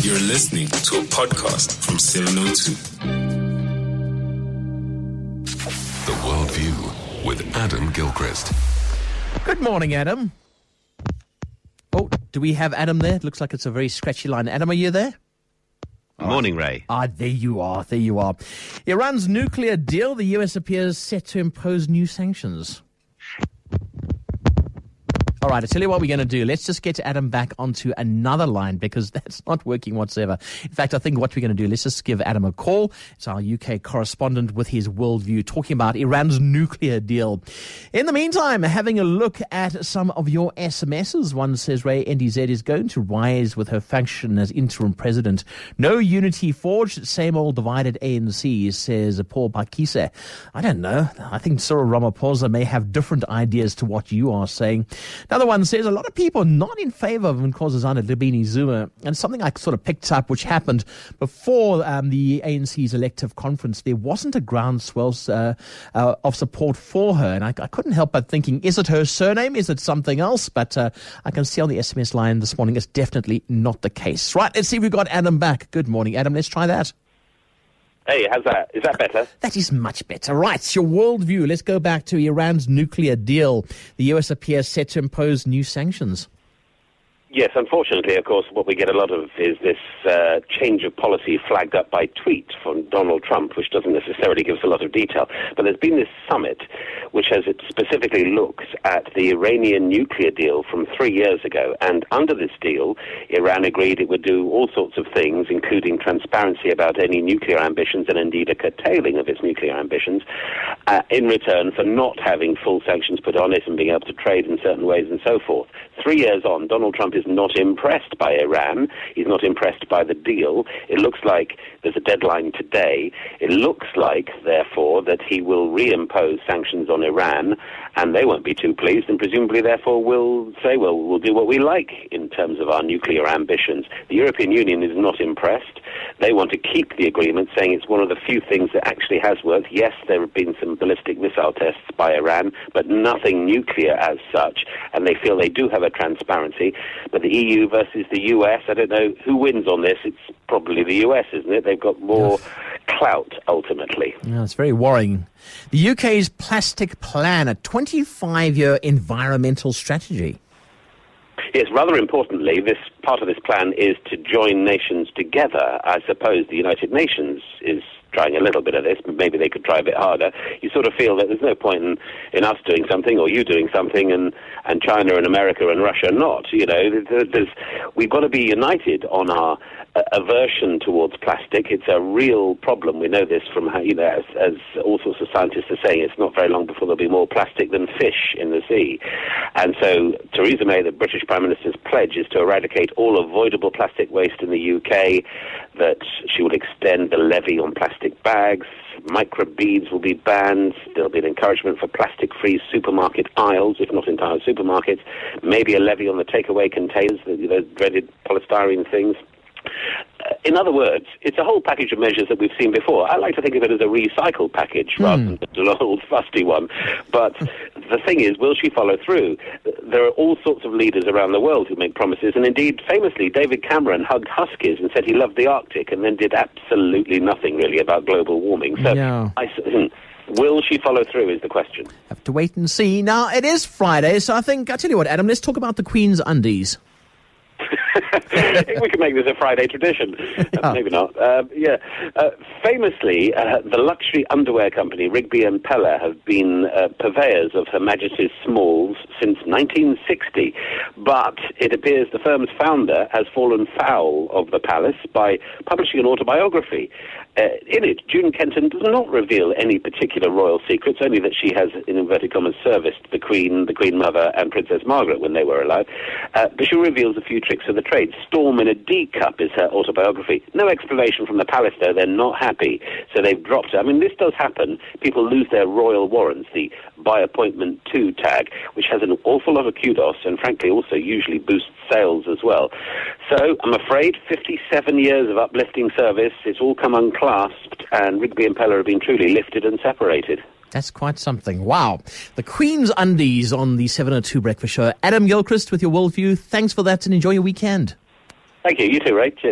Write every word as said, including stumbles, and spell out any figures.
You're listening to a podcast from seven oh two. The Worldview with Adam Gilchrist. Good morning, Adam. Oh, do we have Adam there? It looks like it's a very scratchy line. Adam, are you there? Good morning, Ray. Ah, there you are. There you are. Iran's nuclear deal. The U S appears set to impose new sanctions. All right, I tell you what we're going to do. Let's just get Adam back onto another line because that's not working whatsoever. In fact, I think what we're going to do, let's just give Adam a call. It's our U K correspondent with his worldview talking about Iran's nuclear deal. In the meantime, having a look at some of your S M Ses. One says, Ray, N D Z is going to rise with her function as interim president. No unity forged, same old divided A N C, says Paul Pakise. I don't know. I think Cyril Ramaphosa may have different ideas to what you are saying. Another one says a lot of people are not in favor of Nkosazana Dlamini Zuma, and something I sort of picked up which happened before um, the A N C's elective conference. There wasn't a groundswell uh, uh, of support for her, and I, I couldn't help but thinking, is it her surname? Is it something else? But uh, I can see on the S M S line this morning it's definitely not the case. Right, let's see if we've got Adam back. Good morning, Adam. Let's try that. Hey, how's that? Is that better? That is much better. Right, it's your worldview. Let's go back to Iran's nuclear deal. The U S appears set to impose new sanctions. Yes, unfortunately, of course, what we get a lot of is this uh, change of policy flagged up by tweet from Donald Trump, which doesn't necessarily give us a lot of detail. But there's been this summit which has it specifically looks at the Iranian nuclear deal from three years ago. And under this deal, Iran agreed it would do all sorts of things, including transparency about any nuclear ambitions and indeed a curtailing of its nuclear ambitions, uh, in return for not having full sanctions put on it and being able to trade in certain ways and so forth. Three years on, Donald Trump is not impressed by Iran. He's not impressed by the deal. It looks like there's a deadline today. It looks like, therefore, that he will reimpose sanctions on Iran, and they won't be too pleased, and presumably, therefore, will say, well, we'll do what we like in terms of our nuclear ambitions. The European Union is not impressed. They want to keep the agreement, saying it's one of the few things that actually has worked. Yes, there have been some ballistic missile tests by Iran, but nothing nuclear as such, and they feel they do have a transparency. But the E U versus the U S, I don't know who wins on this. It's probably the U S, isn't it? They've got more clout, ultimately. Yeah, it's very worrying. The U K's plastic plan, a twenty-five-year environmental strategy. Yes, rather importantly, this part of this plan is to join nations together. I suppose the United Nations is trying a little bit of this, but maybe they could try a bit harder. You sort of feel that there's no point in, in us doing something or you doing something and, and China and America and Russia not. You know, there's, we've got to be united on our uh, aversion towards plastic. It's a real problem. We know this from, how, you know, as, as all sorts of scientists are saying, it's not very long before there'll be more plastic than fish in the sea. And so Theresa May, the British Prime Minister's pledge, is to eradicate all avoidable plastic waste in the U K, that she will extend the levy on plastic bags, microbeads will be banned, there'll be an encouragement for plastic-free supermarket aisles, if not entire supermarkets, maybe a levy on the takeaway containers, those dreaded polystyrene things. In other words, it's a whole package of measures that we've seen before. I like to think of it as a recycled package rather mm. than an old fusty one. But the thing is, will she follow through? There are all sorts of leaders around the world who make promises, and indeed, famously, David Cameron hugged huskies and said he loved the Arctic and then did absolutely nothing, really, about global warming. So, yeah. I, will she follow through is the question. Have to wait and see. Now, it is Friday, so I think, I'll tell you what, Adam, let's talk about the Queen's undies. We can make this a Friday tradition. Yeah. Uh, maybe not. Uh, yeah. Uh, famously, uh, the luxury underwear company Rigby and Peller have been uh, purveyors of Her Majesty's Smalls since nineteen sixty. But it appears the firm's founder has fallen foul of the palace by publishing an autobiography. Uh, in it, June Kenton does not reveal any particular royal secrets, only that she has, in inverted commas, serviced the Queen, the Queen Mother, and Princess Margaret when they were alive. Uh, but she reveals a few tricks of the trade. Storm in a D cup is her autobiography. No explanation from the palace, though. They're not happy, so they've dropped it. I mean, this does happen. People lose their royal warrants, the by appointment to tag, which has an awful lot of kudos and, frankly, also usually boosts sales as well. So, I'm afraid, fifty-seven years of uplifting service, it's all come unclasped, and Rigby and Peller have been truly lifted and separated. That's quite something. Wow. The Queen's undies on the seven oh two Breakfast Show. Adam Gilchrist with your worldview. Thanks for that and enjoy your weekend. Thank you. You too, Ray. Cheers.